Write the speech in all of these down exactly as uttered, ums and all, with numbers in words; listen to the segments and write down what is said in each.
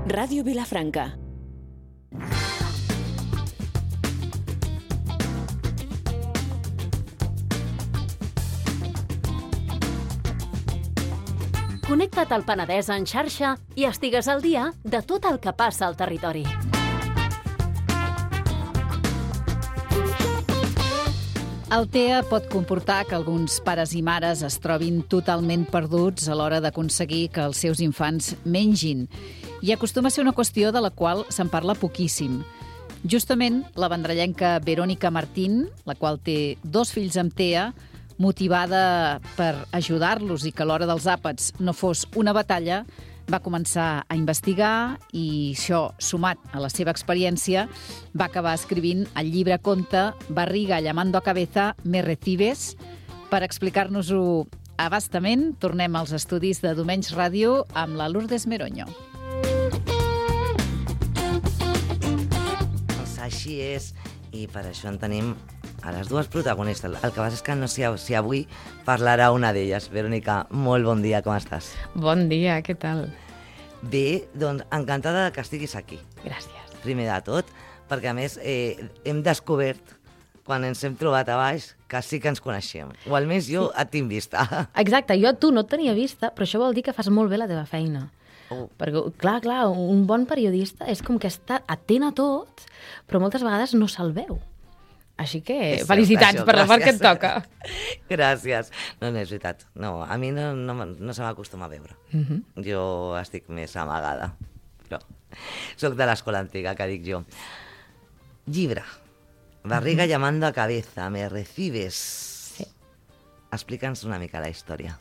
Ràdio Vilafranca. Connecta't al Penedès en xarxa i estigues al dia de tot el que passa al territori. El T E A pot comportar que alguns pares i mares es trobin totalment perduts a l'hora d'aconseguir que els seus infants mengin. I acostuma a ser una qüestió de la qual se'n parla poquíssim. Justament, la vendrellenca Verònica Martín, la qual té dos fills amb T E A, motivada per ajudar-los i que a l'hora dels àpats no fos una batalla, va començar a investigar i això, sumat a la seva experiència, va acabar escrivint el llibre conte Barriga llamando a cabeza, ¿me recibes? Per explicar-nos-ho abastament, tornem als estudis de Domenys Ràdio amb la Lourdes Meroño. Així és, i per això en tenim a les dues protagonistes. El que passa és que no sé si avui parlarà una d'elles. Verònica, molt bon dia, com estàs? Bon dia, què tal? Bé, doncs encantada que estiguis aquí. Gràcies. Primer de tot, perquè a més eh, hem descobert, quan ens hem trobat a baix, que sí que ens coneixem. O almenys jo et tinc vista. Exacte, jo a tu no et tenia vista, però això vol dir que fas molt bé la teva feina. Oh. Perquè, clar, clar, un bon periodista és com que està atent a tot, però moltes vegades no se'l veu. Així que és felicitats això, per la part que et toca. Gràcies. No, no, és veritat. No, a mi no, no, no se m'acostuma a veure. Uh -huh. Jo estic més amagada. Però soc de l'escola antiga, que dic jo. Llibre. Barriga uh -huh. llamando a cabeza. ¿Me recibes? Sí. Explica'ns una mica la història.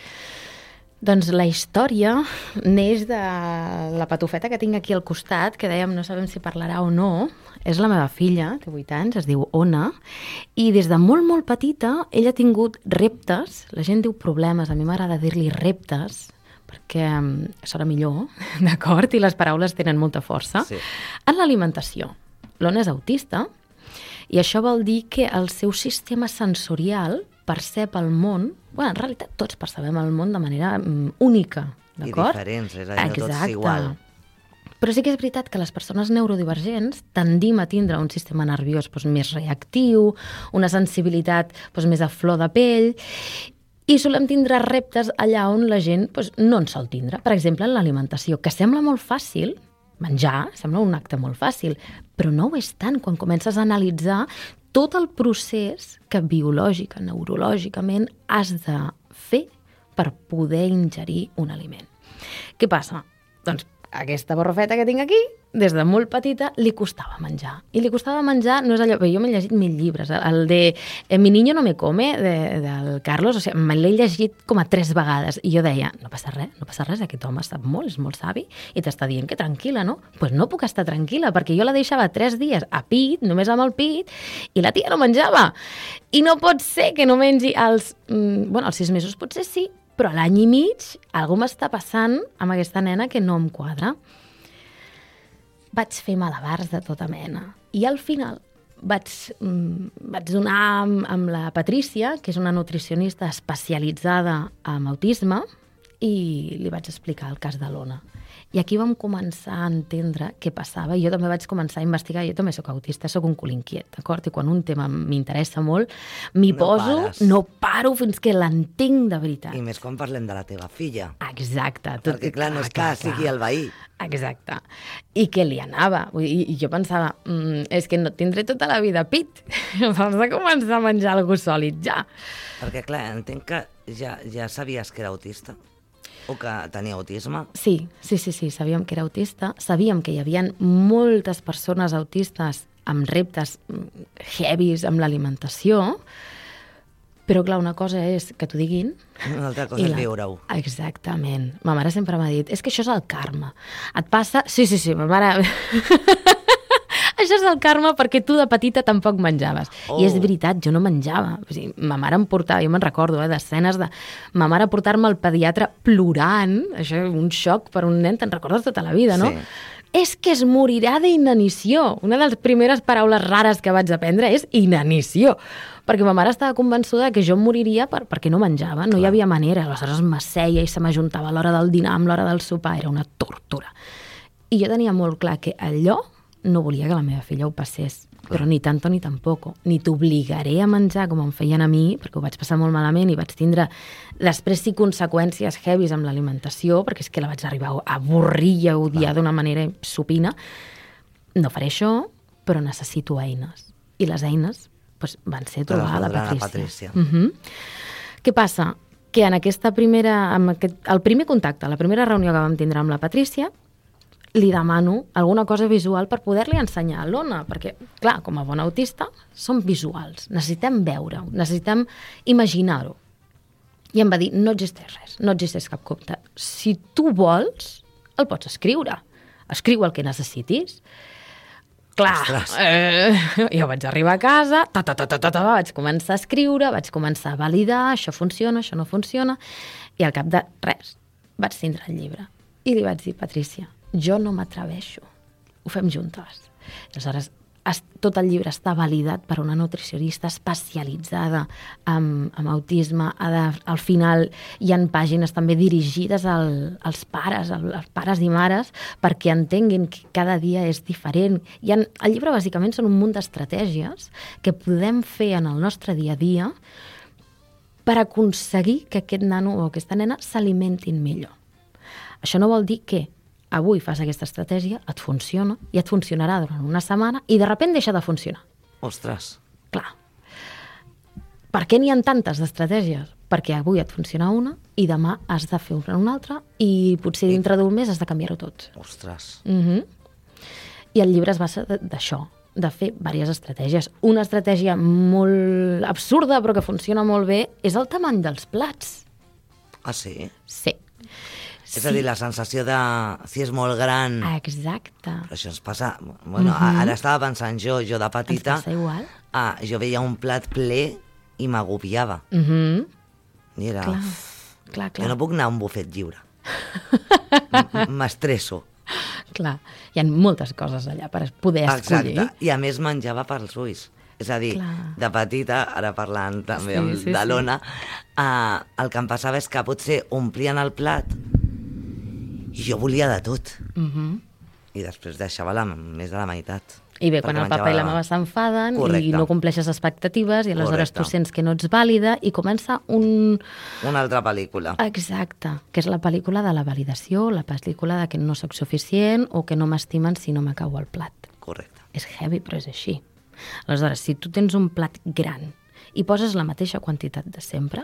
Doncs la història neix de la patufeta que tinc aquí al costat, que dèiem no sabem si parlarà o no. És la meva filla, té vuit anys, es diu Ona, i des de molt, molt petita ella ha tingut reptes, la gent diu problemes, a mi m'agrada dir-li reptes, perquè sona millor, d'acord? I les paraules tenen molta força. Sí. En l'alimentació. L'Ona és autista, i això vol dir que el seu sistema sensorial percep el món, bueno, en realitat tots percebem el món de manera um, única, d'acord? I diferents, és a dir, no tots igual. Però sí que és veritat que les persones neurodivergents tendim a tindre un sistema nerviós doncs, més reactiu, una sensibilitat doncs, més a flor de pell, i solem tindre reptes allà on la gent doncs, no en sol tindre. Per exemple, en l'alimentació, que sembla molt fàcil, menjar, sembla un acte molt fàcil, però no ho és tant quan comences a analitzar tot el procés que biològic, neurològicament, has de fer per poder ingerir un aliment. Què passa? Doncs aquesta borrofeta que tinc aquí, des de molt petita, li costava menjar. I li costava menjar, no és allò... Jo m'he llegit mil llibres. El de Mi niño no me come, de, del Carlos, o sigui, me l'he llegit com a tres vegades. I jo deia, no passa res, no passa res, aquest home sap molt, és molt savi, i t'està dient que tranquil·la, no? Doncs pues no puc estar tranquil·la, perquè jo la deixava tres dies a pit, només amb el pit, i la tia no menjava. I no pot ser que no mengi als... Mm, bueno, als sis mesos potser sí, però a l'any i mig alguna cosa m'està passant amb aquesta nena que no em quadra. Vaig fer malabars de tota mena. I al final vaig, mm, vaig donar amb, amb la Patrícia, que és una nutricionista especialitzada en autisme, i li vaig explicar el cas de l'Ona. I aquí vam començar a entendre què passava, i jo també vaig començar a investigar. Jo també soc autista, soc un cul inquiet, d'acord? I quan un tema m'interessa molt, m'hi no poso, pares. no paro fins que l'entenc de veritat. I més quan parlem de la teva filla. Exacte. Tot, Perquè clar, no és clar, que clar. sigui el veí. Exacte. I què li anava? I, i jo pensava, mm, és que no tindré tota la vida pit. Has de començar a menjar alguna cosa sòlid ja. Perquè clar, entenc que ja, ja sabies que era autista. O que tenia autisme? Sí, sí, sí, sí, sabíem que era autista. Sabíem que hi havia moltes persones autistes amb reptes heavies amb l'alimentació, però clar, una cosa és que t'ho diguin... Una altra cosa és la... viure-ho. Exactament. Ma mare sempre m'ha dit, és que això és el karma. Et passa... Sí, sí, sí, ma mare... Això és el karma perquè tu de petita tampoc menjaves. Oh. I és veritat, jo no menjava. O sigui, ma mare em portava, jo me'n recordo, eh, d'escenes de ma mare portar-me al pediatre plorant, això és un xoc per un nen, te'n recordes tota la vida, no? Sí. És que es morirà d'inanició. Una de les primeres paraules rares que vaig aprendre és inanició. Perquè ma mare estava convençuda que jo em moriria per, perquè no menjava, no Clar. hi havia manera. Aleshores m'asseia i se m'ajuntava a l'hora del dinar amb l'hora del sopar, era una tortura. I jo tenia molt clar que allò no volia que la meva filla ho passés, clar. Però ni tanto ni tampoco. Ni t'obligaré a menjar com em feien a mi, perquè ho vaig passar molt malament i vaig tindre després sí conseqüències heavies amb l'alimentació, perquè és que la vaig arribar a avorrir i a odiar d'una manera supina. No faré això, però necessito eines. I les eines doncs, van ser trobar la Patrícia. La Patrícia. Uh-huh. Què passa? Que en aquesta primera, amb aquest, el primer contacte, la primera reunió que vam tindre amb la Patrícia, li demano alguna cosa visual per poder-li ensenyar a l'Ona, perquè, clar, com a bon autista, som visuals, necessitem veure-ho, necessitem imaginar-ho. I em va dir, no existeix res, no existeix cap compte. Si tu vols, el pots escriure. Escriu el que necessitis. Clar, eh, jo vaig arribar a casa, ta, ta, ta, ta, ta, ta, vaig començar a escriure, vaig començar a validar, això funciona, això no funciona, i al cap de res vaig tindre el llibre. I li vaig dir, Patrícia, jo no m'atreveixo, ho fem juntes. Aleshores, tot el llibre està validat per una nutricionista especialitzada en, en autisme. Al final hi ha pàgines també dirigides al, als pares, als pares i mares, perquè entenguin que cada dia és diferent. Hi ha, el llibre bàsicament són un munt d'estratègies que podem fer en el nostre dia a dia per aconseguir que aquest nano o aquesta nena s'alimentin millor. Això no vol dir que avui fas aquesta estratègia, et funciona, i et funcionarà durant una setmana, i de sobte deixa de funcionar. Ostres. Clar. Per què n'hi ha tantes d'estratègies? Perquè avui et funciona una, i demà has de fer una altra, i potser dintre d'un mes has de canviar-ho tot. Ostres. Uh-huh. I el llibre es basa d'això, de fer diverses estratègies. Una estratègia molt absurda, però que funciona molt bé, és el tamany dels plats. Ah, sí? Sí. És sí. A dir, la sensació de si és molt gran... Exacte. Però això ens passa... Bueno, uh-huh. Ara estava pensant jo, jo de petita... Ens passa igual. Ah, jo veia un plat ple i m'agobiava. Uh-huh. I era... Clar, clar, clar. Jo no puc anar a un bufet lliure. M'estresso. Clar, hi ha moltes coses allà per poder escollir. Exacte, i a més menjava pels ulls. És a dir, clar. De petita, ara parlant també sí, sí, de l'Ona, sí. uh, el que em passava és que potser omplien el plat i jo volia de tot. Uh-huh. I després deixava la, més de la meitat. I bé, quan el papa i la mama s'enfaden i no compleixes expectatives i aleshores Correcte. Tu sents que no ets vàlida i comença un... Una altra pel·lícula. Exacte, que és la pel·lícula de la validació, la pel·lícula de que no soc suficient o que no m'estimen si no m'acabo el plat. Correcte. És heavy, però és així. Aleshores, si tu tens un plat gran i poses la mateixa quantitat de sempre,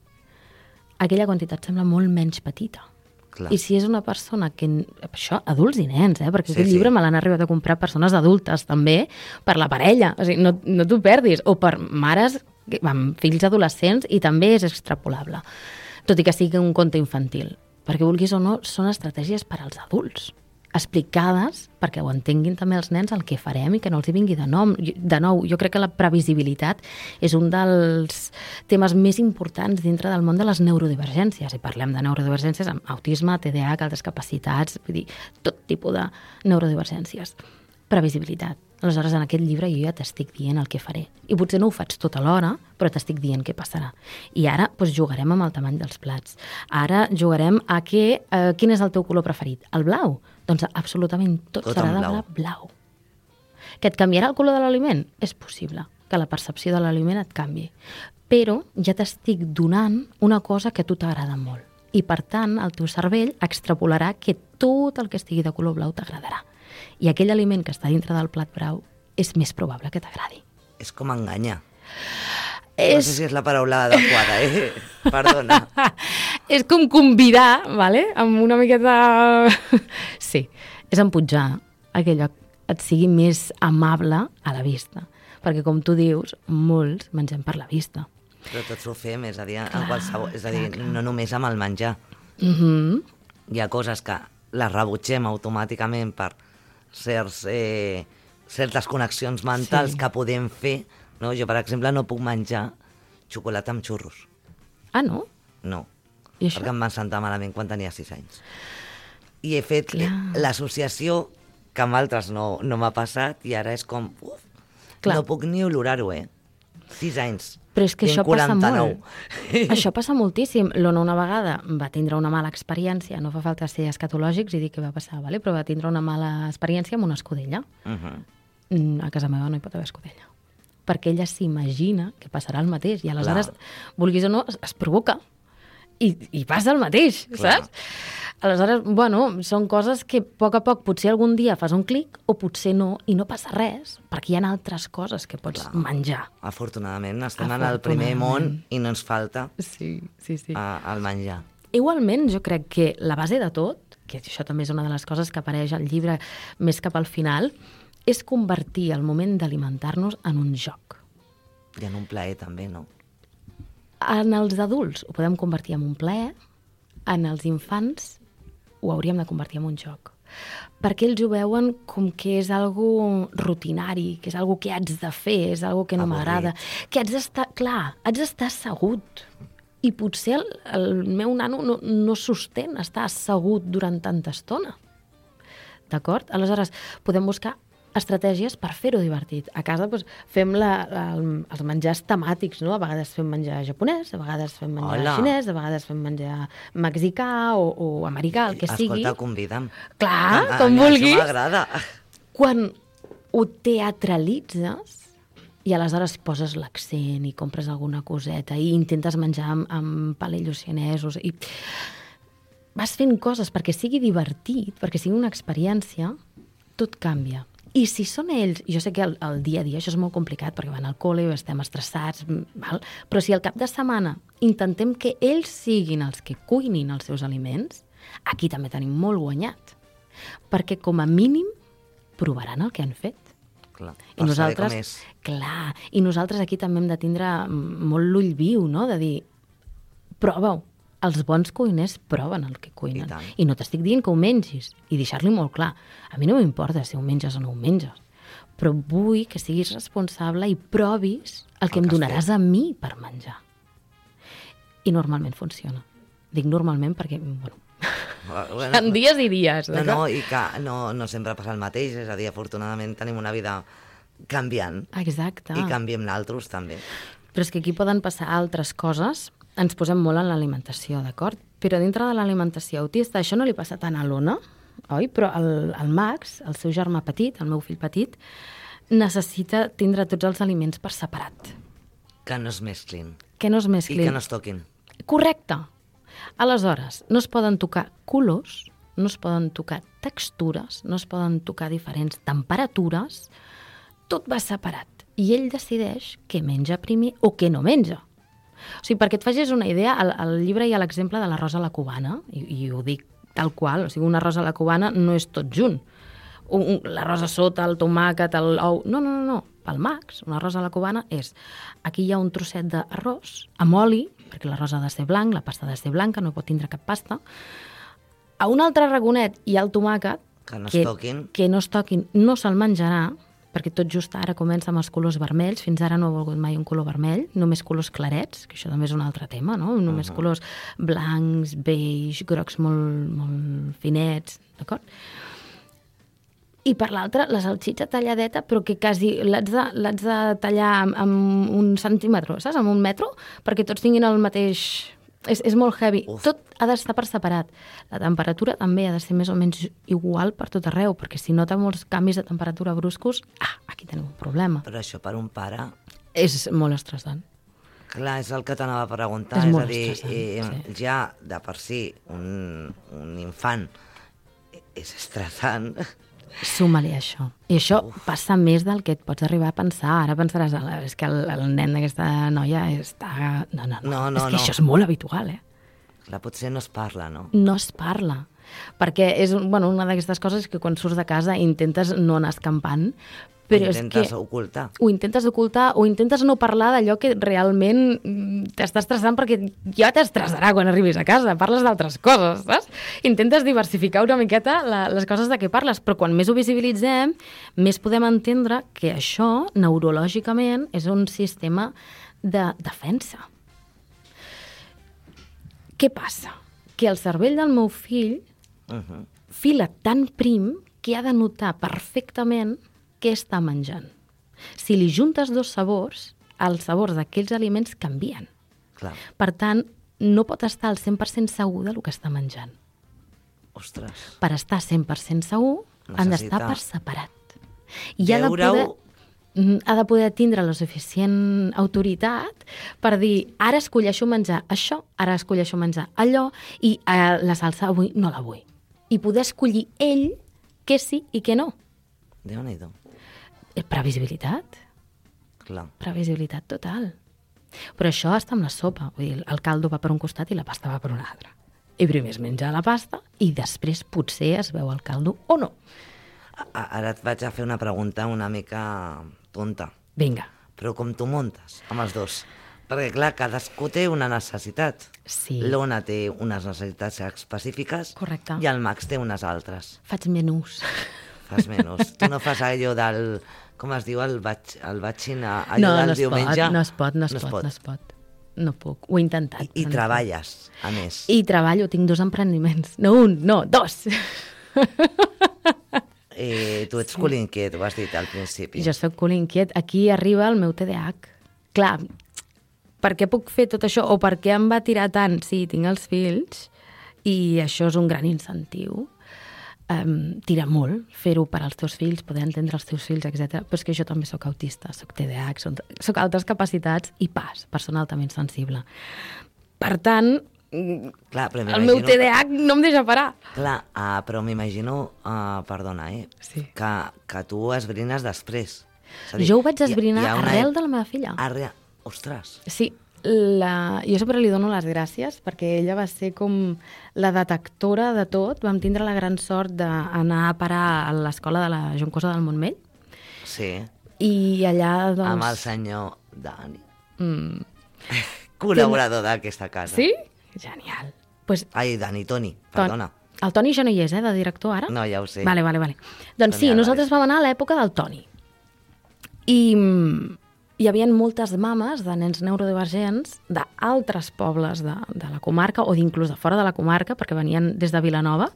aquella quantitat sembla molt menys petita. Clar. I si és una persona que... Això, adults i nens, eh? Perquè sí, aquest llibre sí. Me l'han arribat a comprar persones adultes, també, per la parella. O sigui, no, no t'ho perdis. O per mares amb fills adolescents, i també és extrapolable. Tot i que sigui un conte infantil. Perquè, vulguis o no, són estratègies per als adults, explicades perquè ho entenguin també els nens el que farem i que no els hi vingui de, nom. de nou. Jo crec que la previsibilitat és un dels temes més importants dintre del món de les neurodivergències. I parlem de neurodivergències amb autisme, T D A H, altres capacitats, vull dir, tot tipus de neurodivergències. Previsibilitat. Aleshores, en aquest llibre jo ja t'estic dient el que faré. I potser no ho faig tot alhora, però t'estic dient què passarà. I ara doncs, jugarem amb el tamany dels plats. Ara jugarem a què, eh, quin és el teu color preferit? El blau? Doncs absolutament tot, tot serà de blau. blau. Que et canviarà el color de l'aliment? És possible que la percepció de l'aliment et canvi. Però ja t'estic donant una cosa que a tu t'agrada molt. I per tant, el teu cervell extrapolarà que tot el que estigui de color blau t'agradarà. I aquell aliment que està dintre del plat blau és més probable que t'agradi. És com enganyar. És... No sé si és la paraula adequada, eh? Perdona. És com convidar, vale? Amb una miqueta... Sí, és empujar aquell lloc et sigui més amable a la vista. Perquè, com tu dius, molts mengem per la vista. Però tots ho fem, és a dir, en qualsevol... És a dir, clar, clar. No només amb el menjar. Uh-huh. Hi ha coses que les rebutgem automàticament per certs, eh, certes connexions mentals sí. que podem fer. No? Jo, per exemple, no puc menjar xocolata amb xurros. Ah, no? No, I això? Perquè em van sentar malament quan tenia sis anys. I he fet Clar. l'associació, que amb altres no, no m'ha passat, i ara és com... Uf, no puc ni olorar-ho, eh? Sis anys. Però és que Tinc això passa quaranta-nou. molt. Això passa moltíssim. L'Ona una vegada va tindre una mala experiència, no fa falta ser escatològics i dir què va passar, vale? Però va tindre una mala experiència amb una escudella. Uh-huh. A casa meva no hi pot haver escudella. Perquè ella s'imagina que passarà el mateix i aleshores, vulguis o no, es, es provoca i, i passa el mateix, Clar. saps? Aleshores, bueno, són coses que a poc a poc potser algun dia fas un clic o potser no, i no passa res, perquè hi ha altres coses que pots Clar. menjar. Afortunadament, estem en el primer món i no ens falta Sí, sí, sí. uh, el menjar. Igualment, jo crec que la base de tot, que això també és una de les coses que apareix al llibre més cap al final, és convertir el moment d'alimentar-nos en un joc. I en un plaer també, no? En els adults ho podem convertir en un plaer, en els infants ho hauríem de convertir en un joc. Perquè ells ho veuen com que és algo rutinari, que és algo que haig de fer, és algo que no Avorrit. m'agrada, que haig d'estar, clar, haig d'estar assegut. I potser el, el meu nano no, no sostén estar assegut durant tanta estona. D'acord? Aleshores, podem buscar estratègies per fer-ho divertit. A casa doncs, fem la, la, els menjars temàtics, no? A vegades fem menjar japonès, a vegades fem menjar Hola. xinès, a vegades fem menjar mexicà o, o americà, el que sigui. Escolta, convida'm. Clar, A- a com mi vulguis. Això m'agrada. Quan ho teatralitzes i aleshores poses l'accent i compres alguna coseta i intentes menjar amb, amb palellos xinesos i vas fent coses perquè sigui divertit, perquè sigui una experiència, tot canvia. I si són ells, jo sé que el, el dia a dia això és molt complicat perquè van al col·le, estem estressats, val? Però si al cap de setmana intentem que ells siguin els que cuinin els seus aliments, aquí també tenim molt guanyat. Perquè com a mínim provaran el que han fet. Clar, I per saber nosaltres, com és. clar, i nosaltres aquí també hem de tindre molt l'ull viu, no? De dir, prova-ho. Els bons cuiners proven el que cuinen. I tant. I no t'estic dient que ho mengis. I deixar-li molt clar. A mi no m'importa si ho menges o no ho menges. Però vull que siguis responsable i provis el que El em que has donaràs a mi per menjar. I normalment funciona. Dic normalment perquè, bueno, Bueno, en dies i dies. No, d'acord? no, i que no, no sempre passa el mateix, és a dir, afortunadament tenim una vida canviant Exacte. i canviem naltros també. Però és que aquí poden passar altres coses. Ens posem molt en l'alimentació, d'acord? Però dintre de l'alimentació autista, això no li passa tant a l'Ona, oi? Però el, el Max, el seu germà petit, el meu fill petit, necessita tindre tots els aliments per separat. Que no es mesclin Que no es i mesclin. que no es toquin. Correcte. Aleshores, no es poden tocar colors, no es poden tocar textures, no es poden tocar diferents temperatures, tot va separat. I ell decideix què menja primer o què no menja. O sigui, perquè et facis una idea, al, al llibre hi ha l'exemple de l'arròs a la cubana, i, i ho dic tal qual, o sigui, un arròs a la cubana no és tot junt. Un, un, l'arròs a sota, el tomàquet, l'ou... No, no, no, no. Pel Max, un arròs a la cubana és... Aquí hi ha un trosset d'arròs amb oli, perquè l'arròs ha de ser blanc, la pasta ha de ser blanca, no pot tindre cap pasta. A un altre ragonet hi ha el tomàquet, Que no es que, toquin. que no es toquin, no se'l menjarà, perquè tot just ara comença amb els colors vermells, fins ara no ha volgut mai un color vermell, només colors clarets, que això també és un altre tema, no? Només uh -huh. colors blancs, beige, grocs molt, molt finets, d'acord? I per l'altra, la salsitxa talladeta, però que quasi l'haig de, l'haig de tallar amb, amb un centímetre, saps? Amb un metro, perquè tots tinguin el mateix... És, és molt heavy. Uf. Tot ha d'estar per separat. La temperatura també ha de ser més o menys igual per tot arreu, perquè si nota molts canvis de temperatura bruscos, ah, aquí tenim un problema. Però això per un pare... És molt estressant. Clar, és el que t'anava a preguntar. És És, molt a dir, estressant, eh, sí. ja de per si un, un infant és estressant. Suma-li això. I això Uf. passa més del que et pots arribar a pensar. Ara pensaràs, "Ala, és que el, el nen d'aquesta noia està... No, no, no. No, no, és que no. això és molt habitual, eh? Clar, potser no es parla, no? No es parla. Perquè és bueno, una d'aquestes coses que quan surts de casa intentes no anar escampant, però Intentes és que ocultar. ho intentes ocultar o intentes no parlar d'allò que realment mm, t'està estressant perquè ja t'estressarà quan arribis a casa. Parles d'altres coses, saps? Intentes diversificar una miqueta la, les coses de què parles, però quan més ho visibilitzem, més podem entendre que això, neurològicament, és un sistema de defensa. Què passa? Que el cervell del meu fill Uh -huh. fila tan prim que ha de notar perfectament què està menjant. Si li juntes dos sabors, els sabors d'aquells aliments canvien. Clar. Per tant, no pot estar al cent per cent segur del que està menjant. Ostres. Per estar cent per cent segur, Necessita... han d'estar per separat. I ha de, Veure-ho... poder, ha de poder tindre la suficient autoritat per dir, ara escolleixo menjar això, ara escolleixo menjar allò, i eh, la salsa avui no la vull. I poder escollir ell què sí i què no. Déu-n'hi-do. Previsibilitat. Clar. Previsibilitat total. Però això està amb la sopa. Vull dir, el caldo va per un costat i la pasta va per un altre. I primer es menja la pasta i després potser es veu el caldo o no. A- Ara et vaig a fer una pregunta una mica tonta. Vinga. Però com tu muntes amb els dos? Perquè, clar, cadascú té una necessitat. Sí. L'Ona té unes necessitats específiques. Correcte. I el Max té unes altres. Faig menús. Fas menys. Tu no fas allò del... Com es diu? El, batx, el batxin, allò No, del no es diumenge? pot, no es pot, no es, pot, no es pot. No puc, ho he intentat. I, i però no treballes, a més. I treballo, tinc dos emprendiments. No un, no, dos. Eh, tu ets sí. cul inquiet, ho has dit al principi. Jo soc cul inquiet. Aquí arriba el meu T D A H. Clar, per què puc fer tot això? O per què em va tirar tant? Sí, tinc els fills i això és un gran incentiu. Um, tira molt fer-ho per als teus fills, poder entendre els teus fills, etcètera. Però és que jo també sóc autista, sóc T D A H, soc, soc altres capacitats i pas, persona altament sensible. Per tant, clar, però el meu T D A H no em deixa parar. Clar, uh, però m'imagino, uh, perdona, eh, Sí. que, que tu esbrines després. És a dir, Jo ho vaig esbrinar hi ha- hi ha una arrel ep- de la meva filla. Arre... Ostres, Sí, la... jo sempre li dono les gràcies perquè ella va ser com la detectora de tot. Vam tindre la gran sort d'anar a parar a l'escola de la Joncosa del Montmell sí, i allà, doncs... amb el senyor Dani, Mm, col·laborador d'aquesta casa. sí? Genial. Pues, Ai, Dani, Toni, Ton- perdona. El Toni ja no hi és, eh, de director ara? No, ja ho sé. Vale, vale, vale. Doncs Toni sí, Álvarez. nosaltres vam anar a l'època del Toni. I mm, hi havia moltes mames de nens neurodivergents d'altres pobles de, de la comarca o d'inclús de fora de la comarca, perquè venien des de Vilanova,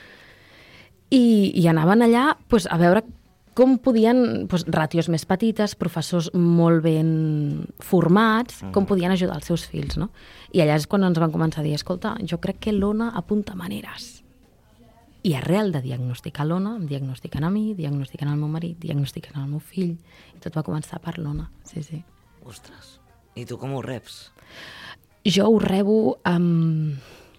i, i anaven allà pues, a veure com podien, pues, ràtios més petites, professors molt ben formats, mm. com podien ajudar els seus fills, no? I allà és quan ens van començar a dir, escolta, jo crec que l'Ona apunta maneres. I arrel de diagnosticar l'Ona, em diagnostiquen a mi, diagnostiquen al meu marit, diagnostiquen al meu fill, i tot va començar per l'Ona, sí, sí. Ostres, i tu com ho reps? Jo ho rebo amb,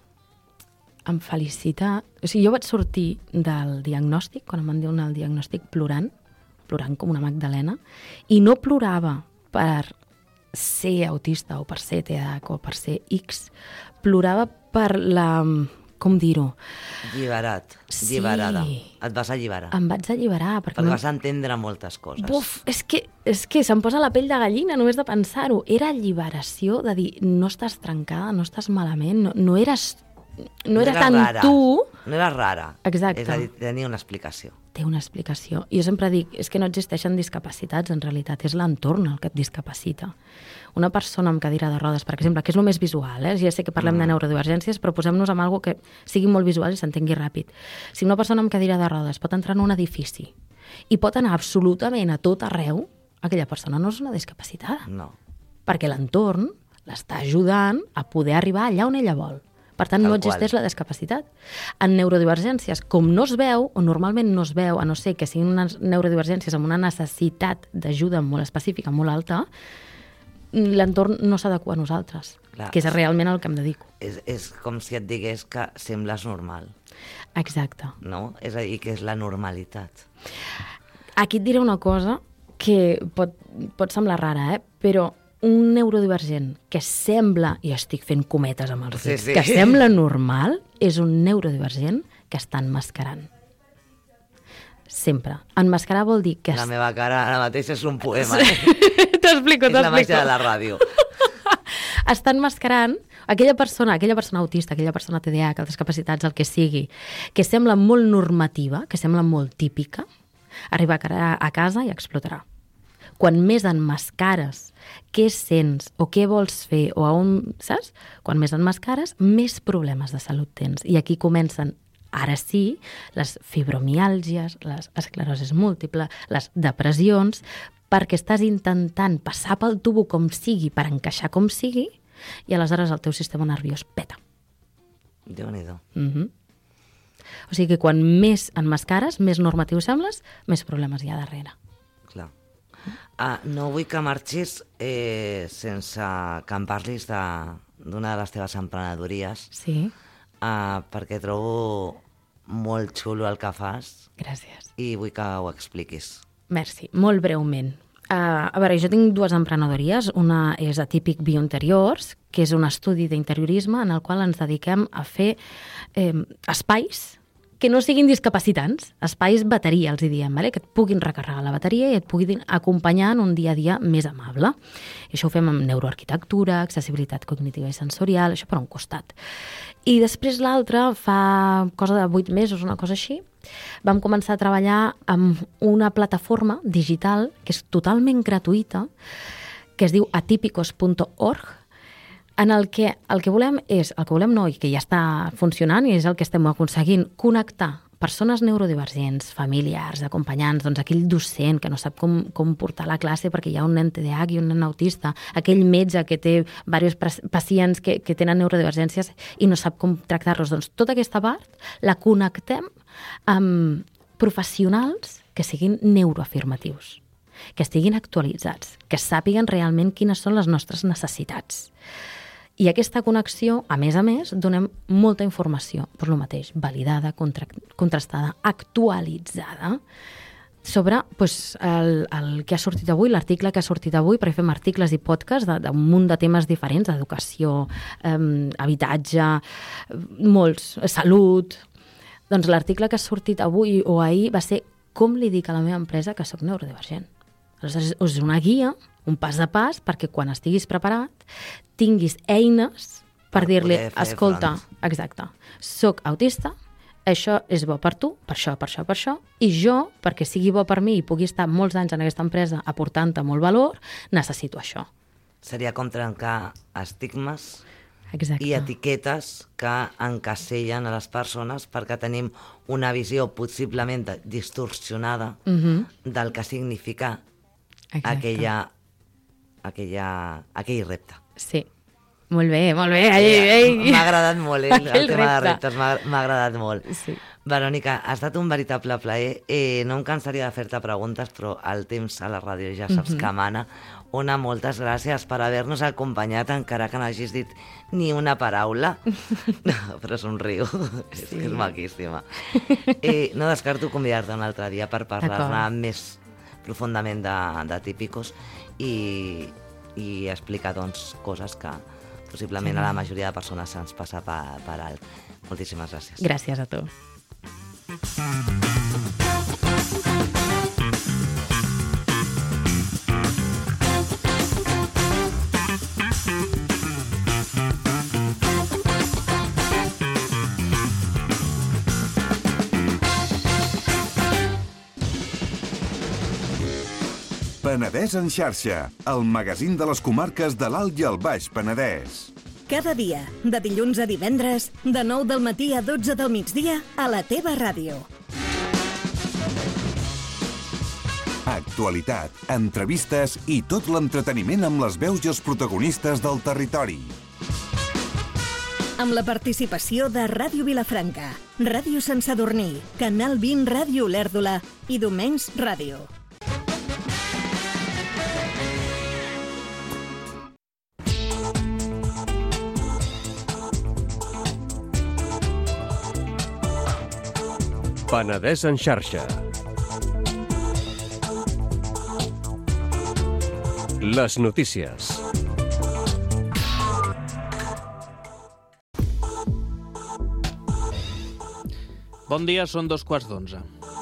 amb felicitat. O sigui, jo vaig sortir del diagnòstic, quan em van donar el diagnòstic, plorant, plorant com una magdalena, i no plorava per ser autista o per ser T D A H o per ser X, plorava per la... com dir-ho? Alliberat, Sí. alliberada. Et vas alliberar. Em vaig alliberar. Perquè Perquè no... vas entendre moltes coses. Buf, és que, és que se'm posa la pell de gallina només de pensar-ho. Era alliberació de dir, no estàs trencada, no estàs malament, no, no eres, no eres tant rara. tu. No era rara. Exacte. És a dir, tenia una explicació. Té una explicació. Jo sempre dic, és que no existeixen discapacitats, en realitat, és l'entorn el que et discapacita. Una persona amb cadira de rodes, per exemple, que és el més visual, eh? Ja sé que parlem mm. de neurodivergències, però posem-nos amb alguna que sigui molt visual i s'entengui ràpid. Si una persona amb cadira de rodes pot entrar en un edifici i pot anar absolutament a tot arreu, aquella persona no és una discapacitada. No. Perquè l'entorn l'està ajudant a poder arribar allà on ella vol. Per tant, Tal no existeix qual. la discapacitat. En neurodivergències, com no es veu, o normalment no es veu, a no ser que siguin unes neurodivergències amb una necessitat d'ajuda molt específica, molt alta, l'entorn no s'adequa a nosaltres, Clar. que és realment el que em dedico. És, és com si et digués que sembles normal, Exacte. no? És a dir, que és la normalitat. Aquí et diré una cosa que pot, pot semblar rara, eh? Però un neurodivergent que sembla, i estic fent cometes amb els Sí, dits, sí. que sembla normal, és un neurodivergent que està enmascarant. Sempre. Enmascarar vol dir que... La es- meva cara ara mateix és un poema. Eh? T'explico, És la t'explico. màgia de la ràdio. Està enmascarant aquella persona, aquella persona autista, aquella persona T D A H, altres capacitats, el que sigui, que sembla molt normativa, que sembla molt típica, arribarà a casa i explotarà. Quan més enmascares què sents o què vols fer o a on, saps? Quan més enmascares, més problemes de salut tens. I aquí comencen, ara sí, les fibromiàlgies, les esclerosis múltiples, les depressions, perquè estàs intentant passar pel tubo com sigui per encaixar com sigui i aleshores el teu sistema nerviós peta. Déu-n'hi-do. Mm-hmm. O sigui que quan més enmascares, més normatiu sembles, més problemes hi ha darrere. Clar. Ah, no vull que marxis eh, sense que em parlis d'una de, de les teves emprenedories. Sí. Ah, perquè trobo molt xulo el que fas. Gràcies. I vull que ho expliquis. Merci. Molt breument. Uh, a veure, jo tinc dues emprenedories. Una és Atípic Biointeriors, que és un estudi d'interiorisme en el qual ens dediquem a fer eh, espais que no siguin discapacitants, espais bateria, els hi diem, vale? Que et puguin recarregar la bateria i et puguin acompanyar en un dia a dia més amable. I això ho fem amb neuroarquitectura, accessibilitat cognitiva i sensorial, això per un costat. I després l'altre, fa cosa de vuit mesos, una cosa així, vam començar a treballar amb una plataforma digital que és totalment gratuïta, que es diu atípicos punt org, en el que el que volem és, el que volem no, i que ja està funcionant i és el que estem aconseguint, connectar persones neurodivergents, familiars, acompanyants, doncs aquell docent que no sap com, com portar la classe perquè hi ha un nen T D A H i un nen autista, aquell metge que té diversos pacients que, que tenen neurodivergències i no sap com tractar-los. Doncs tota aquesta part la connectem amb professionals que siguin neuroafirmatius, que estiguin actualitzats, que sàpiguen realment quines són les nostres necessitats. I aquesta connexió, a més a més, donem molta informació, per lo mateix, validada, contra, contrastada, actualitzada, sobre pues, el, el que ha sortit avui, l'article que ha sortit avui, perquè fem articles i podcasts d'un munt de temes diferents, d'educació, eh, habitatge, molts, salut. Doncs l'article que ha sortit avui o ahir va ser com li dic a la meva empresa que soc neurodivergent. Aleshores, és una guia, un pas a pas, perquè quan estiguis preparat tinguis eines per, per dir-li, escolta, front. Exacte, soc autista, això és bo per tu, per això, per això, per això, i jo, perquè sigui bo per mi i pugui estar molts anys en aquesta empresa aportant-te molt valor, necessito això. Seria com trencar estigmes Exacte. I etiquetes que encasellen a les persones perquè tenim una visió possiblement distorsionada uh-huh. del que significa aquella, aquella, aquell repte. Sí, molt bé, molt bé. Ai, ai. M'ha agradat molt, eh? El Aquell tema repte. de reptes m'ha agradat molt. Sí. Verònica, ha estat un veritable plaer. Eh, no em cansaria de fer-te preguntes, però el temps a la ràdio ja saps uh-huh. que mana. Ona, moltes gràcies per haver-nos acompanyat, encara que no hagis dit ni una paraula. No, però somriu, sí. És que és maquíssima. Eh, no descarto convidar-te un altre dia per parlar-ne més profundament de, de típicos i, i explicar doncs, coses que possiblement sí. a la majoria de persones se'ns passa per, per alt. Moltíssimes gràcies. Gràcies a tu. Penedès en xarxa, el magazín de les comarques de l'Alt i el Baix Penedès. Cada dia, de dilluns a divendres, de nou del matí a dotze del migdia, a la teva ràdio. Actualitat, entrevistes i tot l'entreteniment amb les veus i els protagonistes del territori. Amb la participació de Ràdio Vilafranca, Ràdio Sant Sadurní, Canal vint Ràdio Olèrdola i Domenys Ràdio. Penedès en xarxa. Les notícies. Bon dia, són dos quarts d'onze.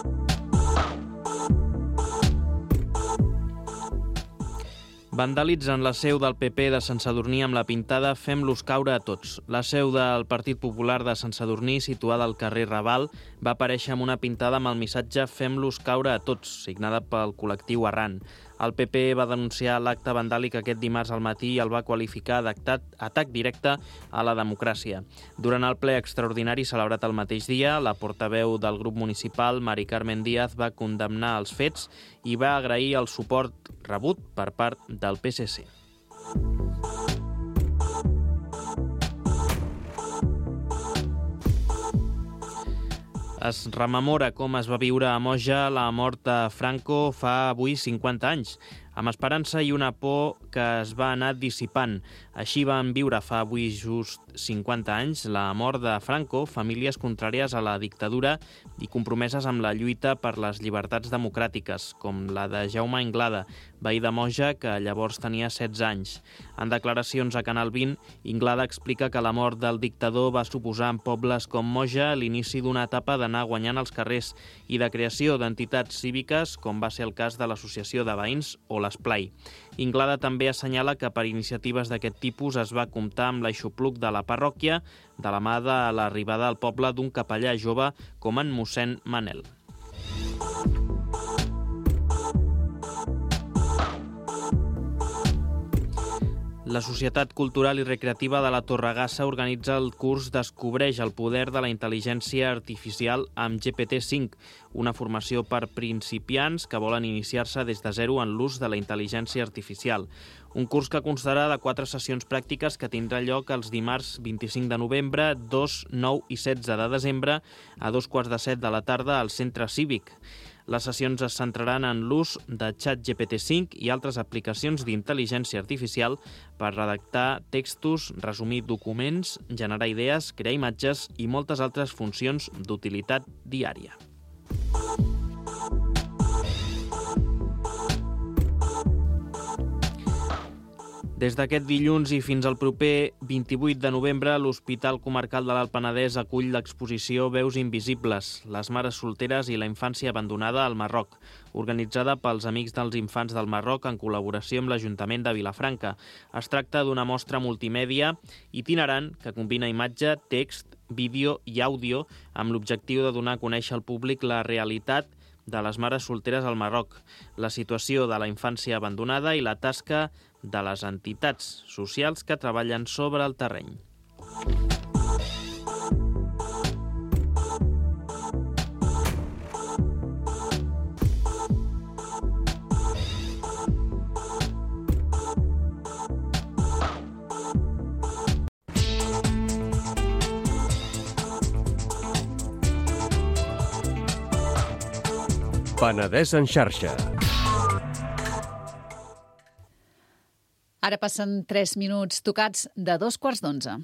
Vandalitzen la seu del P P de Sant Sadurní amb la pintada «Fem-los caure a tots». La seu del Partit Popular de Sant Sadurní, situada al carrer Raval, va aparèixer amb una pintada amb el missatge «Fem-los caure a tots», signada pel col·lectiu Arran. El P P va denunciar l'acte vandàlic aquest dimarts al matí i el va qualificar d'atac directe a la democràcia. Durant el ple extraordinari celebrat el mateix dia, la portaveu del grup municipal, Mari Carmen Díaz, va condemnar els fets i va agrair el suport rebut per part del P S C. Es rememora com es va viure a Moja la mort de Franco fa avui cinquanta anys, amb esperança i una por que es va anar dissipant. Així van viure fa avui just cinquanta anys la mort de Franco, famílies contràries a la dictadura i compromeses amb la lluita per les llibertats democràtiques, com la de Jaume Inglada, veí de Moja, que llavors tenia setze anys. En declaracions a Canal vint, Inglada explica que la mort del dictador va suposar en pobles com Moja l'inici d'una etapa d'anar guanyant els carrers i de creació d'entitats cíviques, com va ser el cas de l'Associació de Veïns o l'Esplai. Inglada també assenyala que per iniciatives d'aquest tipus es va comptar amb l'aixopluc de la parròquia de la mà de l'arribada al poble d'un capellà jove com en mossèn Manel. La Societat Cultural i Recreativa de la Torregassa organitza el curs Descobreix el poder de la intel·ligència artificial amb G P T cinc, una formació per principiants que volen iniciar-se des de zero en l'ús de la intel·ligència artificial. Un curs que constarà de quatre sessions pràctiques que tindrà lloc els dimarts vint-i-cinc de novembre, dos, nou i setze de desembre a dos quarts de set de la tarda al Centre Cívic. Les sessions es centraran en l'ús de ChatGPT cinc i altres aplicacions d'intel·ligència artificial per redactar textos, resumir documents, generar idees, crear imatges i moltes altres funcions d'utilitat diària. Des d'aquest dilluns i fins al proper vint-i-vuit de novembre, l'Hospital Comarcal de l'Alt Penedès acull l'exposició Veus Invisibles, les mares solteres i la infància abandonada al Marroc, organitzada pels Amics dels Infants del Marroc en col·laboració amb l'Ajuntament de Vilafranca. Es tracta d'una mostra multimèdia itinerant que combina imatge, text, vídeo i àudio amb l'objectiu de donar a conèixer al públic la realitat de les mares solteres al Marroc, la situació de la infància abandonada i la tasca de les entitats socials que treballen sobre el terreny. Penedès en xarxa. Ara passen tres minuts tocats de dos quarts d'onze.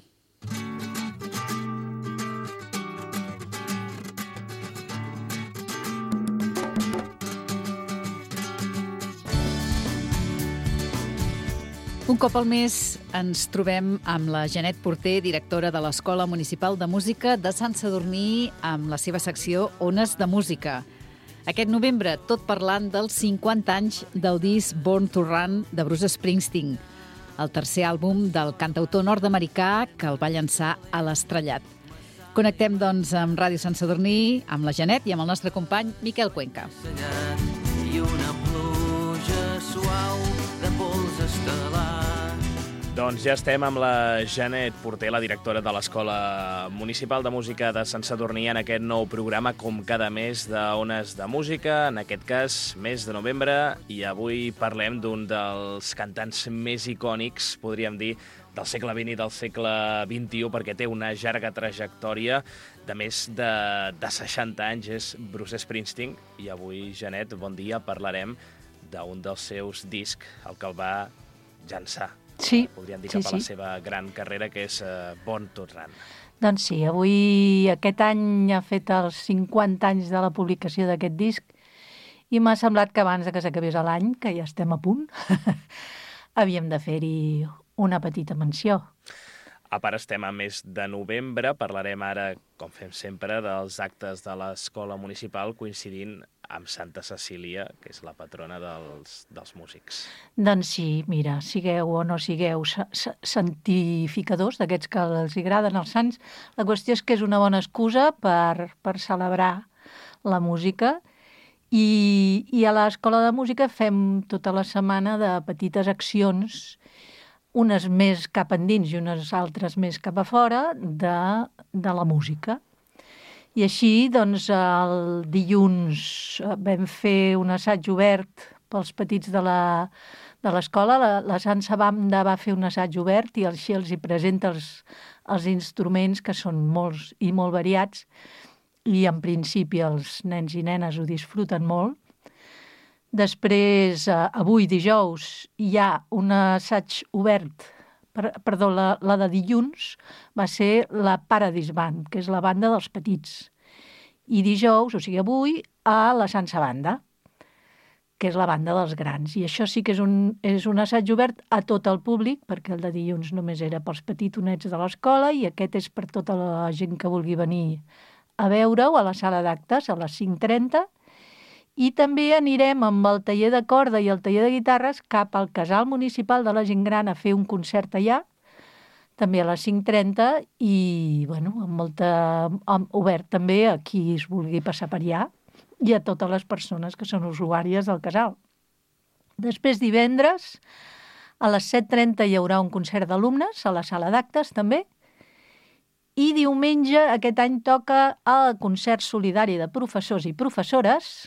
Un cop al mes ens trobem amb la Janet Porter, directora de l'Escola Municipal de Música de Sant Sadurní, amb la seva secció Ones de Música. Aquest novembre, tot parlant dels cinquanta anys del disc Born to Run de Bruce Springsteen, el tercer àlbum del cantautor nord-americà que el va llançar a l'estrellat. Connectem, doncs, amb Ràdio Sant Sadurní, amb la Janet i amb el nostre company Miquel Cuenca. I una pluja suau de pols estel·lar. Doncs ja estem amb la Janet Porter, la directora de l'Escola Municipal de Música de Sant Sadurní, en aquest nou programa, com cada mes, d'Ones de Música, en aquest cas, mes de novembre, i avui parlem d'un dels cantants més icònics, podríem dir, del segle vint i del segle vint-i-u, perquè té una llarga trajectòria de més de, de seixanta anys, és Bruce Springsteen, i avui, Janet, bon dia, parlarem d'un dels seus discs, el que el va llançar. Sí, podríem dir sí, cap a la sí. seva gran carrera, que és uh, Born to Run. Doncs sí, avui aquest any ha fet els cinquanta anys de la publicació d'aquest disc i m'ha semblat que abans de que s'acabés l'any, que ja estem a punt, havíem de fer-hi una petita menció. A part, estem a mes de novembre, parlarem ara, com fem sempre, dels actes de l'Escola Municipal coincidint amb Santa Cecília, que és la patrona dels, dels músics. Doncs sí, mira, sigueu o no sigueu santificadors, d'aquests que els agraden els sants, la qüestió és que és una bona excusa per, per celebrar la música I, i a l'Escola de Música fem tota la setmana de petites accions, unes més cap endins i unes altres més cap a fora, de, de la música. I així, doncs, el dilluns vam fer un assaig obert pels petits de la, de l'escola. La, la Sansa Banda va fer un assaig obert i així els hi presenta els, els instruments, que són molts i molt variats, i en principi els nens i nenes ho disfruten molt. Després, avui, dijous, hi ha un assaig obert, per, perdó, la, la de dilluns va ser la Paradise Band, que és la banda dels petits. I dijous, o sigui, avui, a la Sansa Banda, que és la banda dels grans. I això sí que és un, és un assaig obert a tot el públic, perquè el de dilluns només era pels petitonets de l'escola i aquest és per tota la gent que vulgui venir a veure-ho a la sala d'actes a les cinc trenta. I també anirem amb el taller de corda i el taller de guitarres cap al casal municipal de la gent gran a fer un concert allà, també a les cinc trenta, i bueno, amb molta, amb, obert també a qui es vulgui passar per allà i a totes les persones que són usuàries del casal. Després, divendres, a les set trenta hi haurà un concert d'alumnes a la sala d'actes també. I diumenge, aquest any, toca el concert solidari de professors i professores,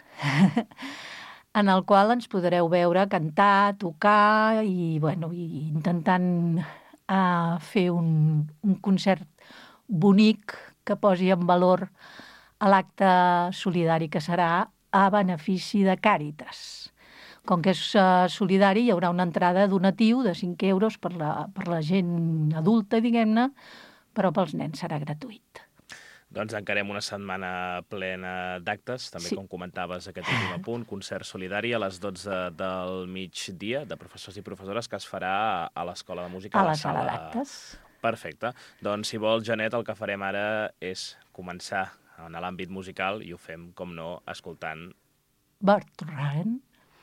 en el qual ens podreu veure cantar, tocar i, bueno, i intentant uh, fer un, un concert bonic que posi en valor a l'acte solidari que serà a benefici de Càritas. Com que és uh, solidari, hi haurà una entrada donatiu de cinc euros per la, per la gent adulta, diguem-ne, però pels nens serà gratuït. Doncs encarem una setmana plena d'actes, també sí. Com comentaves aquest últim apunt, concert solidari a les dotze del migdia de professors i professores que es farà a l'Escola de Música. A la, la sala, sala d'actes. Perfecte. Doncs si vol, Janet, el que farem ara és començar en l'àmbit musical i ho fem, com no, escoltant Bertrand.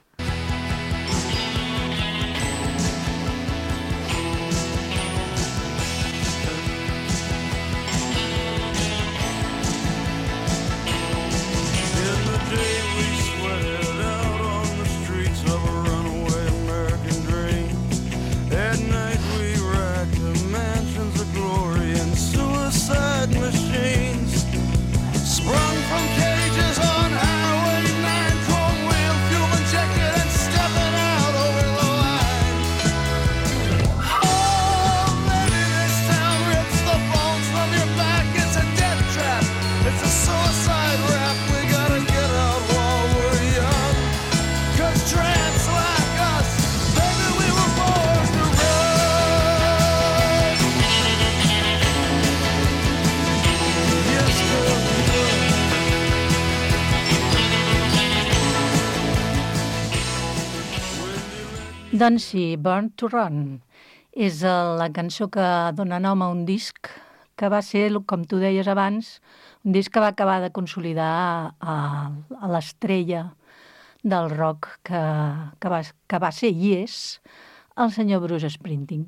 Doncs sí, Born to Run és la cançó que dona nom a un disc que va ser, com tu deies abans, un disc que va acabar de consolidar a, a l'estrella del rock que, que, va, que va ser i és el senyor Bruce Springsteen.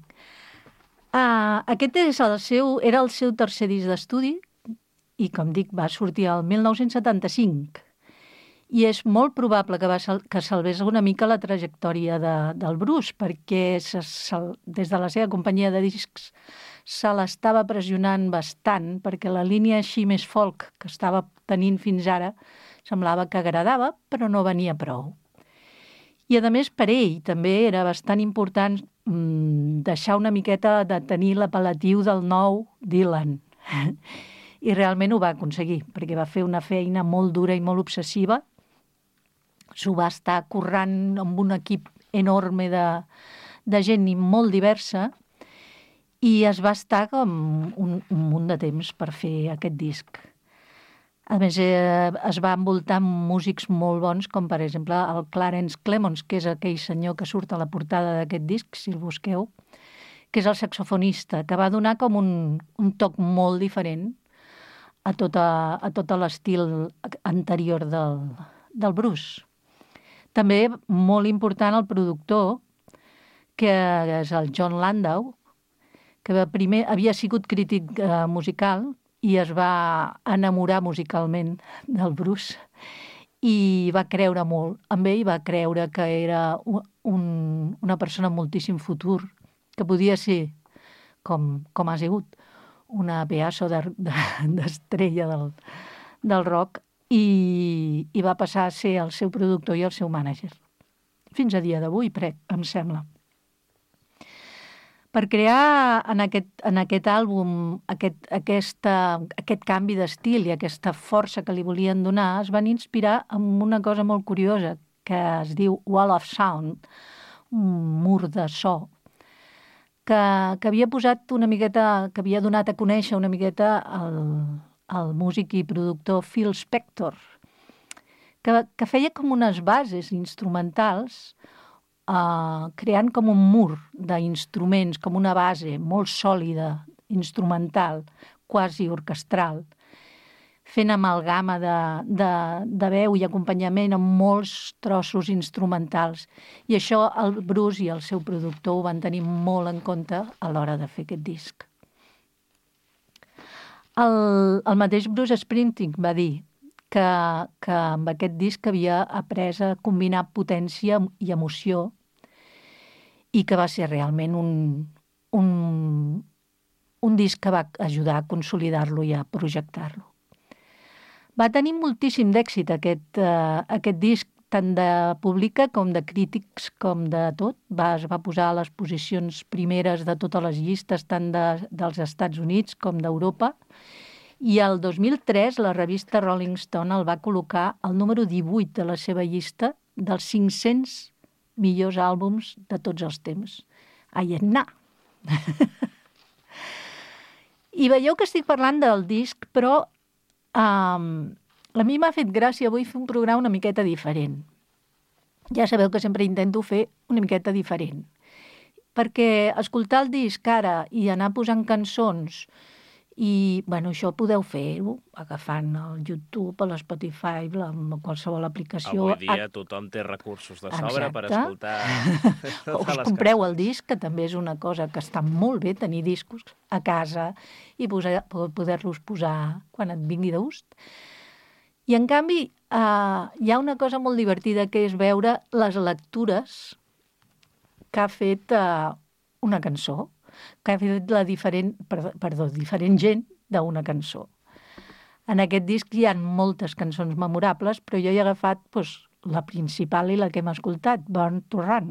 Uh, aquest és el seu, era el seu tercer disc d'estudi i, com dic, va sortir el mil nou-cents setanta-cinc. I és molt probable que, va sal que salvés una mica la trajectòria de, del Bruce, perquè se, se, des de la seva companyia de discs se l'estava pressionant bastant, perquè la línia així més folk que estava tenint fins ara semblava que agradava, però no venia prou. I, a més, per ell també era bastant important mmm, deixar una miqueta de tenir l'apel·latiu del nou Dylan. I realment ho va aconseguir, perquè va fer una feina molt dura i molt obsessiva. S'ho va estar currant amb un equip enorme de, de gent molt diversa i es va estar com un, un munt de temps per fer aquest disc. A més, eh, es va envoltar amb músics molt bons, com per exemple el Clarence Clemons, que és aquell senyor que surt a la portada d'aquest disc, si el busqueu, que és el saxofonista, que va donar com un, un toc molt diferent a, tota, a tot l'estil anterior del, del Bruce. També molt important el productor, que és el John Landau, que primer havia sigut crític eh, musical i es va enamorar musicalment del Bruce i va creure molt amb ell, va creure que era un, una persona amb moltíssim futur, que podia ser, com, com ha sigut, una pedaço d'estrella del, del rock, i, i va passar a ser el seu productor i el seu mànager. Fins a dia d'avui, crec, em sembla. Per crear en aquest, en aquest àlbum aquest, aquesta, aquest canvi d'estil i aquesta força que li volien donar, es van inspirar en una cosa molt curiosa que es diu Wall of Sound, un mur de so, que, que havia posat una miqueta, que havia donat a conèixer una miqueta el, el músic i productor Phil Spector, que, que feia com unes bases instrumentals, Uh, creant com un mur d'instruments, com una base molt sòlida, instrumental, quasi orquestral, fent amalgama de, de, de veu i acompanyament amb molts trossos instrumentals. I això el Bruce i el seu productor ho van tenir molt en compte a l'hora de fer aquest disc. El, el mateix Bruce Springsteen va dir que, que amb aquest disc havia après a combinar potència i emoció i que va ser realment un, un, un disc que va ajudar a consolidar-lo i a projectar-lo. Va tenir moltíssim d'èxit aquest, uh, aquest disc, tant de pública com de crítics, com de tot. Va, es va posar a les posicions primeres de totes les llistes, tant de, dels Estats Units com d'Europa. I el dos mil tres la revista Rolling Stone el va col·locar al número divuit de la seva llista dels cinc-cents millors àlbums de tots els temps. Ai, na! I veieu que estic parlant del disc, però um, a mi m'ha fet gràcia avui fer un programa una miqueta diferent. Ja sabeu que sempre intento fer una miqueta diferent. Perquè escoltar el disc ara i anar posant cançons i, bueno, això podeu fer-ho agafant el YouTube, a l'Spotify, amb qualsevol aplicació. Avui dia tothom té recursos de sobre per escoltar o us compreu el disc, que també és una cosa que està molt bé, tenir discos a casa i poder-los posar quan et vingui de gust. I, en canvi, eh, hi ha una cosa molt divertida que és veure les lectures que ha fet eh, una cançó, que ha fet la diferent, perdó, diferent gent d'una cançó. En aquest disc hi ha moltes cançons memorables, però jo hi he agafat doncs, la principal i la que hem escoltat, Born to Run.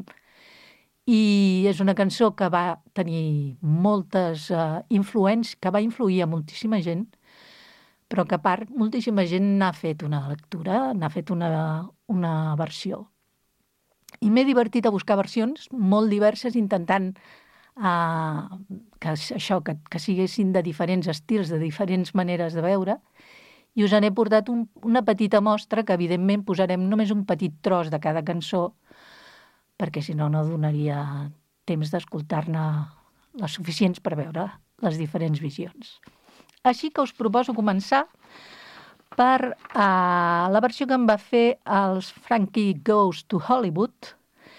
I és una cançó que va tenir moltes uh, influències, que va influir a moltíssima gent, però que a part moltíssima gent n'ha fet una lectura, n'ha fet una, una versió. I m'he divertit a buscar versions molt diverses, intentant Uh, que això, que, que siguessin de diferents estils, de diferents maneres de veure, i us n'he portat un, una petita mostra que evidentment posarem només un petit tros de cada cançó, perquè si no no donaria temps d'escoltar-ne les suficients per veure les diferents visions. Així que us proposo començar per uh, la versió que em va fer els Frankie Goes to Hollywood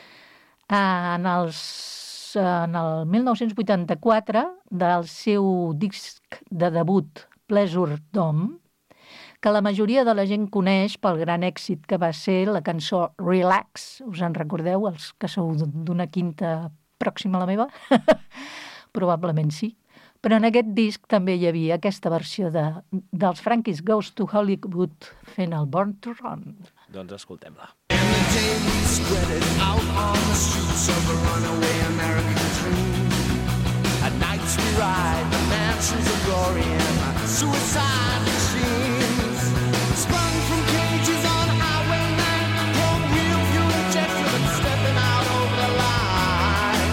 uh, en els en el mil nou-cents vuitanta-quatre del seu disc de debut Pleasure Dome, que la majoria de la gent coneix pel gran èxit que va ser la cançó Relax. Us en recordeu, els que sou d'una quinta pròxima a la meva? Probablement sí. Però en aquest disc també hi havia aquesta versió de, dels Frankie Goes to Hollywood fent el Born to Run. Doncs escoltem-la. Day we spread it out on the streets of a runaway American dream. At nights we ride the mansions of glory and suicide machines. Sprung from cages on Highway nine, home real fuel injected and stepping out over the line.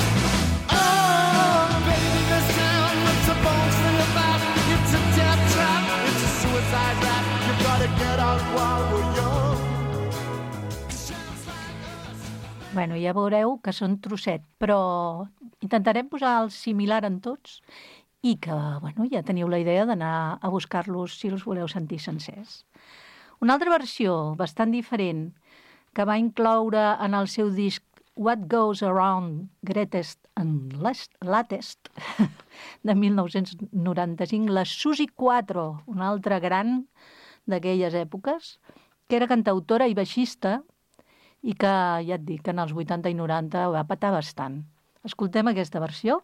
Oh, baby, this town rips the bones from your back. It's a death trap, it's a suicide rap. You gotta get out while we're young. Bueno, ja veureu que són trosset, però intentarem posar el similar en tots i que, bueno, ja teniu la idea d'anar a buscar-los si els voleu sentir sencers. Una altra versió, bastant diferent, que va incloure en el seu disc What Goes Around Greatest and Latest de mil nou-cents noranta-cinc, la Susi quatre, una altra gran d'aquelles èpoques, que era cantautora i baixista i que, ja et dic, en els vuitanta i noranta va patar bastant. Escoltem aquesta versió.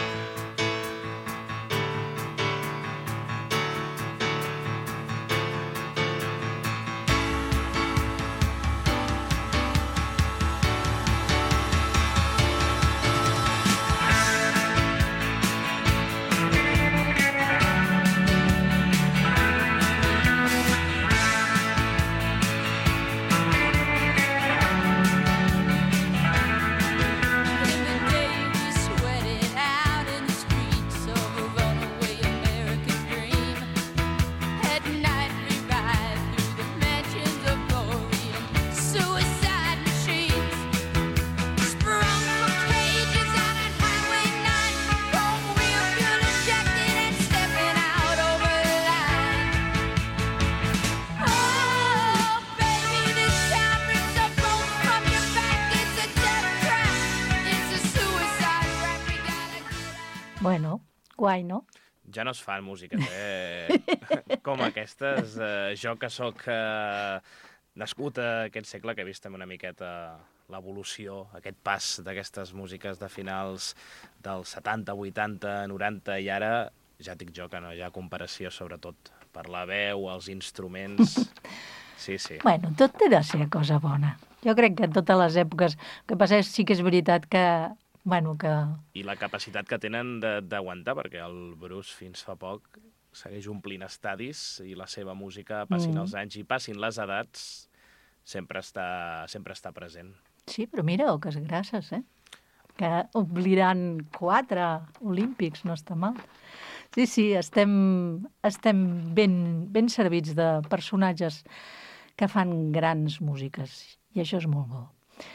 Bueno, guai, no? Ja no es fan músiques, eh? Com aquestes. Eh, jo que sóc eh, nascut a aquest segle, que he vist una miqueta l'evolució, aquest pas d'aquestes músiques de finals dels setanta, vuitanta, noranta, i ara ja dic jo que no hi ha comparació, sobretot per la veu, els instruments... Sí, sí. Bueno, tot té de ser cosa bona. Jo crec que en totes les èpoques... El que passa és sí que és veritat que... Bueno, que... I la capacitat que tenen d'aguantar, perquè el Bruce fins fa poc segueix omplint estadis i la seva música, passin mm. els anys i passin les edats, sempre està, sempre està present. Sí, però mira, Oques Grasses, eh? Que ompliran quatre olímpics, no està mal. Sí, sí, estem, estem ben, ben servits de personatges que fan grans músiques, i això és molt bo.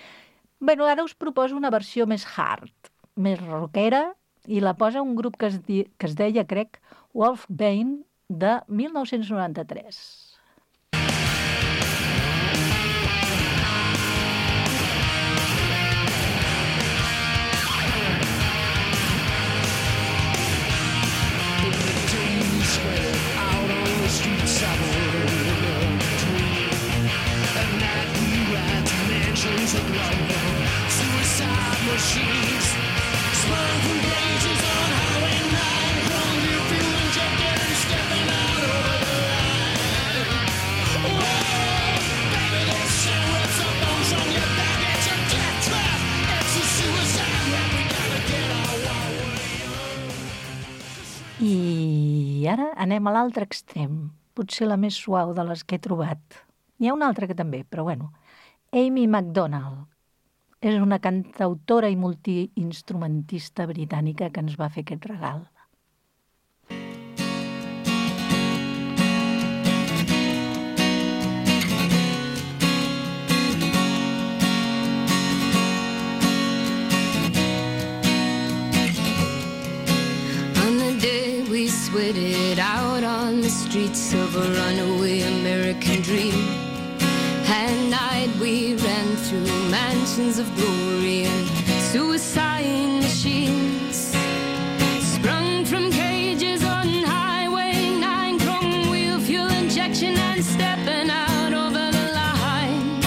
Bueno, ara us proposo una versió més hard, més rockera, i la posa un grup que es, di, que es deia, crec, Wolfbane, de mil nou-cents noranta-tres. Machines sprung from cages on Highway nine. Hungry, feeling jacket and stepping out over the line. Whoa, baby, this shit rips the bones from your back. It's a death trap. It's a suicide rap. We gotta get our way. I ara anem a l'altre extrem, potser la més suau de les que he trobat. N'hi ha una altra que també, però bueno. Amy Macdonald. És una cantautora i multiinstrumentista britànica que ens va fer aquest regal. On the day we sweated out on the streets of a runaway American dream. At night we ran through mansions of glory and suicide machines. Sprung from cages on Highway nine, chrome wheel fuel injection and stepping out over the line.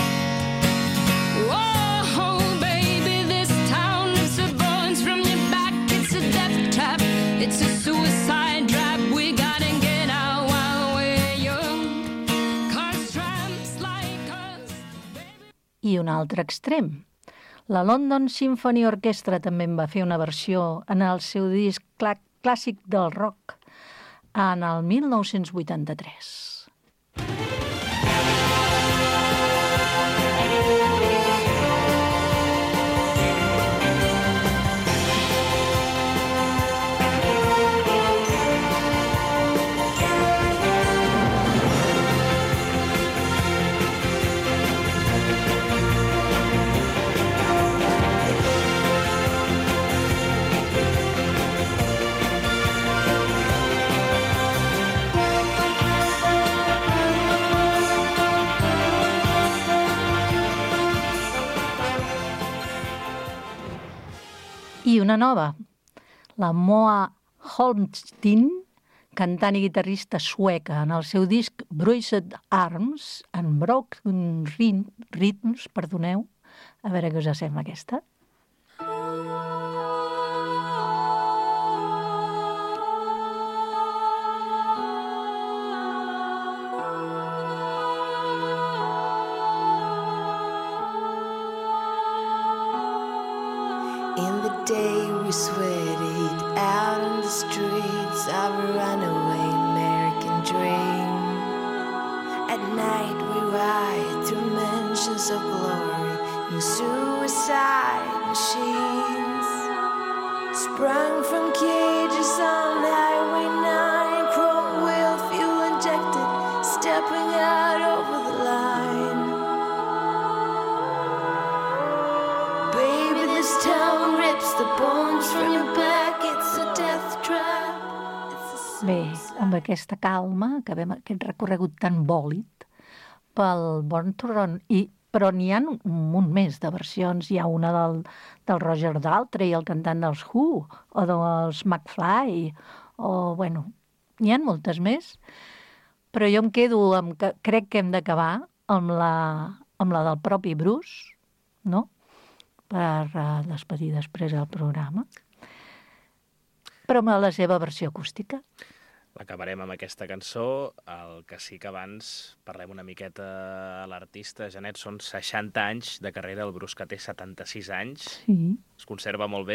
Whoa, baby, this town rips the bones from your back. It's a death trap, it's a suicide trap. We gotta get out while we're young. Cars, tramps like us. I un altre extrem. La London Symphony Orchestra també en va fer una versió en el seu disc clà clàssic del rock en el mil nou-cents vuitanta-tres. I una nova, la Moa Holmsteen, cantant i guitarrista sueca, en el seu disc Bruised Arms and Broken Rhythms, perdoneu, a veure què us sembla aquesta. In the day we sweated out in the streets of a runaway American dream. At night we ride through mansions of glory in suicide machines. Sprung from cages on Highway nine, chrome wheel fuel injected, stepping out over the line. Baby, this town rips the bones from your back, it's a death trap. Bé, amb aquesta calma, que vam aquest recorregut tan bòlid pel Born to Run, i, però n'hi ha un munt més de versions. Hi ha una del, del Roger Daltrey, el cantant dels Who, o dels McFly, o, bueno, n'hi ha moltes més, però jo em quedo amb que crec que hem d'acabar amb la, amb la del propi Bruce, no?, per uh, despedir després el programa, però amb la seva versió acústica. Acabarem amb aquesta cançó. El que sí que abans parlem una miqueta a l'artista. Janet, són seixanta anys de carrera, el Bruce, que té setanta-sis anys. Sí. Es conserva molt bé.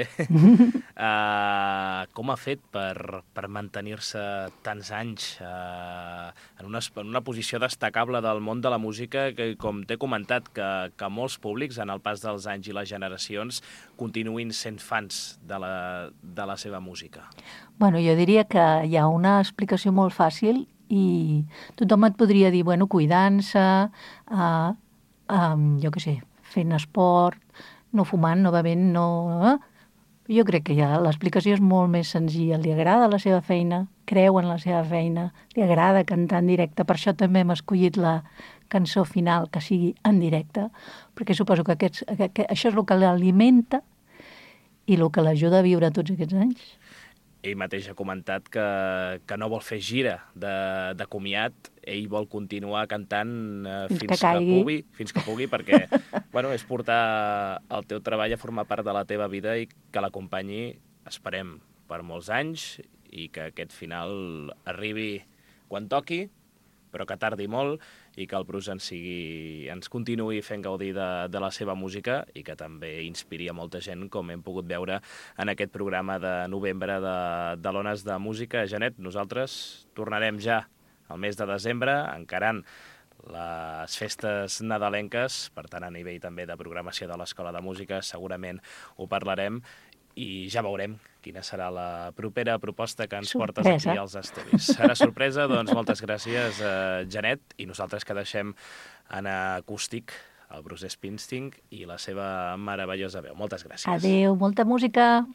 uh, com ha fet per, per mantenir-se tants anys uh, en, una, en una posició destacable del món de la música, que, com t'he comentat, que, que molts públics, en el pas dels anys i les generacions, continuïn sent fans de la, de la seva música? Bueno, jo diria que hi ha una explicació molt fàcil i tothom et podria dir, bueno, cuidant-se, uh, um, jo què sé, fent esport, no fumant, no bevent, no... Eh? Jo crec que ja l'explicació és molt més senzilla. Li agrada la seva feina, creu en la seva feina, li agrada cantar en directe. Per això també hem escollit la cançó final, que sigui en directe, perquè suposo que, aquests, que, que això és el que l'alimenta i el que l'ajuda a viure tots aquests anys. Ell mateix ha comentat que, que no vol fer gira de, de comiat, ell vol continuar cantant eh, fins, fins, que que pugui, fins que pugui, perquè bueno, és portar el teu treball a formar part de la teva vida i que l'acompanyi, esperem, per molts anys, i que aquest final arribi quan toqui, però que tardi molt, i que el Bruce ens, sigui, ens continuï fent gaudir de, de la seva música i que també inspiri a molta gent, com hem pogut veure en aquest programa de novembre de, de l'Ones de Música. Janet, nosaltres tornarem ja al mes de desembre, encarant les festes nadalenques, per tant, a nivell també de programació de l'Escola de Música, segurament ho parlarem, i ja veurem quina serà la propera proposta que ens sorpresa. Portes aquí als estudis. Serà sorpresa, doncs moltes gràcies, eh, Janet, i nosaltres que deixem en acústic el Bruce Springsteen i la seva meravellosa veu. Moltes gràcies. Adéu, molta música.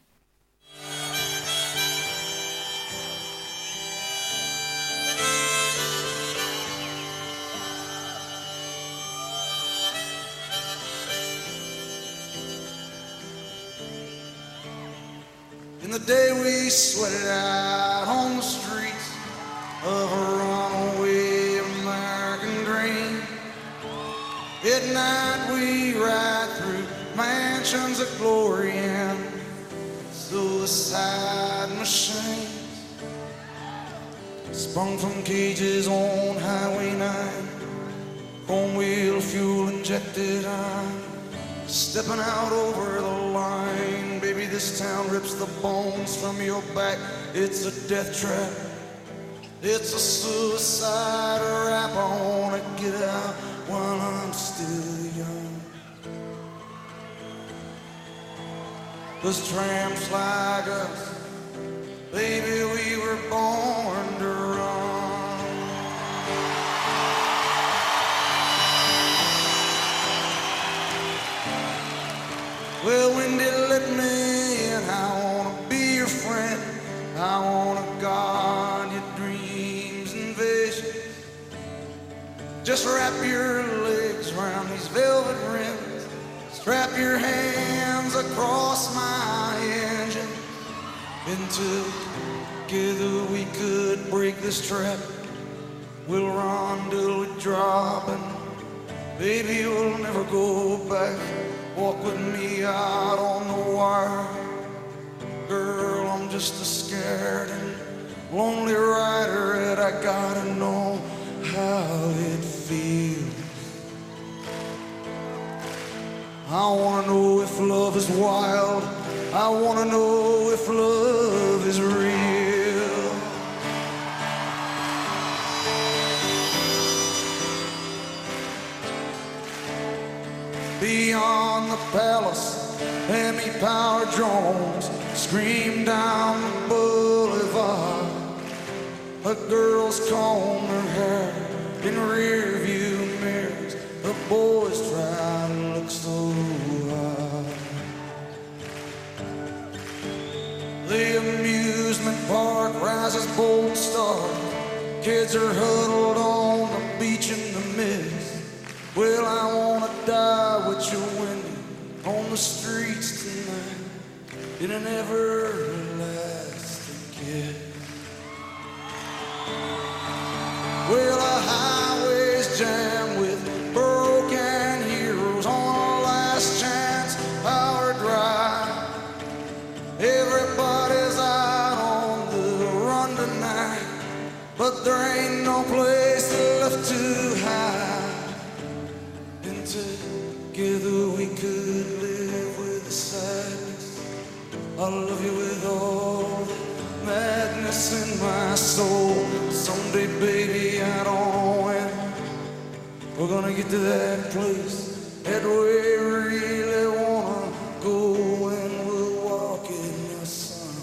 In the day we sweated out on the streets of a runaway American dream. At night we ride through mansions of glory and suicide machines. Sprung from cages on Highway nine, chrome wheel fuel injected on. Stepping out over the line, baby, this town rips the bones from your back. It's a death trap, it's a suicide rap. I wanna get out while I'm still young. 'Cause tramps like us, baby, we were born to run. Well, when they let me in, I wanna be your friend. I wanna guard your dreams and visions. Just wrap your legs around these velvet rims. Strap your hands across my engine. Into together we could break this trap. We'll run till we drop and baby we'll never go back. Walk with me out on the wire. Girl, I'm just a scared and lonely rider and I gotta know how it feels. I wanna know if love is wild. I wanna know if love is real. Beyond the palace, hemi-powered drones scream down the boulevard. A girl's comb her hair in rear-view mirrors. The boys try to look so hard. The amusement park rises bold stars. Kids are huddled on the beach in the mist. Well, I wanna die with you, Wendy, on the streets tonight in an everlasting kiss. Well, the highway's jammed with broken heroes on our last chance power drive. Everybody's out on the run tonight, but there ain't no place left to hide. And together we could live with the sadness. I love you with all the madness in my soul. Someday, baby, I don't know when we're gonna get to that place that we really wanna go, and we'll walk in the sun.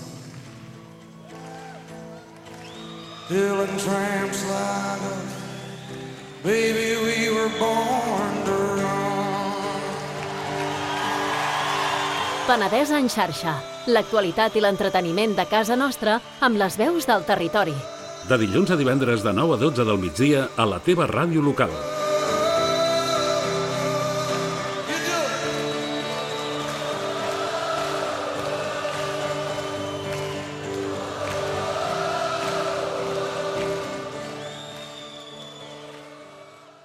Filling tramps like us, baby, we were born to run. Penedès en xarxa. L'actualitat i l'entreteniment de casa nostra amb les veus del territori. De dilluns a divendres de nou a dotze del migdia a la teva ràdio local.